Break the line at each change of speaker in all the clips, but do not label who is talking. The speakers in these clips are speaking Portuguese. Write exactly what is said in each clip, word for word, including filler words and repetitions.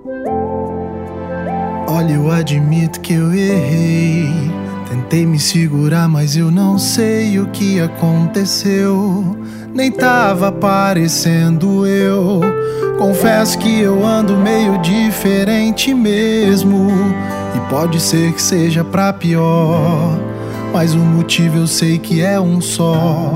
Olha, eu admito que eu errei. Tentei me segurar, mas eu não sei o que aconteceu. Nem tava parecendo eu. Confesso que eu ando meio diferente mesmo. E pode ser que seja pra pior, mas o motivo eu sei que é um só.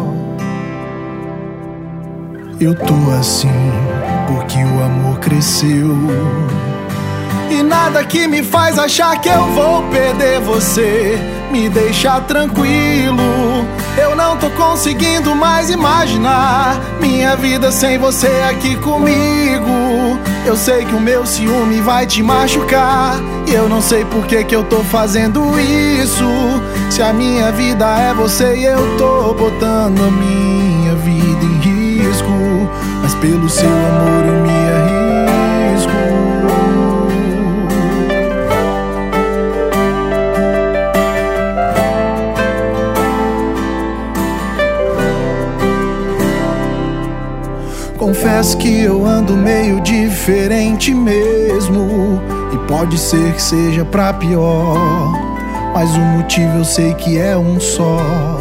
Eu tô assim porque o amor cresceu. E nada que me faz achar que eu vou perder você me deixa tranquilo. Eu não tô conseguindo mais imaginar minha vida sem você aqui comigo. Eu sei que o meu ciúme vai te machucar, e eu não sei por que que eu tô fazendo isso. Se a minha vida é você e eu tô botando a minha vida em risco, mas pelo seu amor eu me arrisco. Confesso que eu ando meio diferente mesmo. E pode ser que seja pra pior, mas o motivo eu sei que é um só.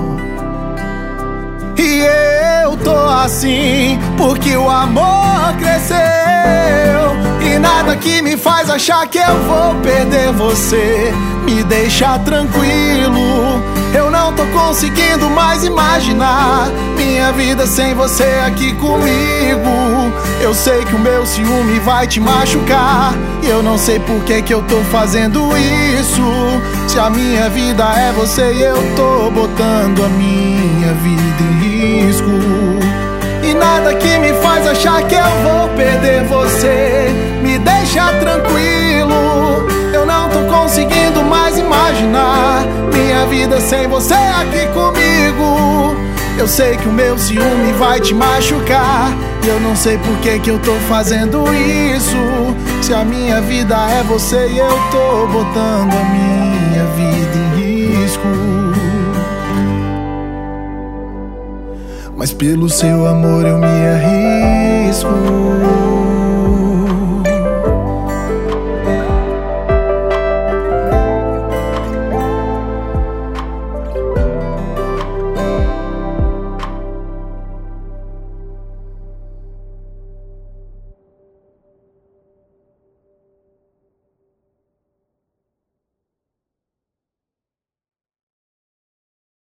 E eu tô assim porque o amor cresceu. E nada que me faz achar que eu vou perder você me deixa tranquilo. Eu não tô conseguindo mais imaginar minha vida sem você aqui comigo. Eu sei que o meu ciúme vai te machucar, e eu não sei por que que eu tô fazendo isso. Se a minha vida é você e eu tô botando a minha vida em risco. E nada que me faz achar que eu vou perder você me deixa tranquilo. Eu não tô conseguindo mais imaginar minha vida sem você aqui comigo. Eu sei que o meu ciúme vai te machucar, e eu não sei por que que eu tô fazendo isso. Se a minha vida é você e eu tô botando a minha vida em risco, mas pelo seu amor eu me arrisco.